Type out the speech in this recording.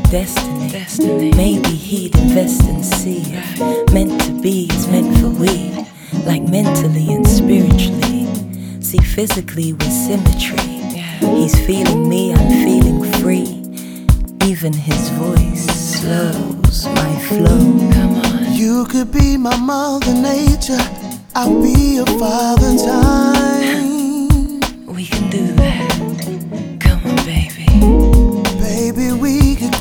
destiny. Maybe he'd invest and see if meant to be is meant for we, like mentally and spiritually. See, physically we're symmetry. He's feeling me, I'm feeling free. Even his voice slows my flow. Come on. You could be my mother nature, I'll be your father.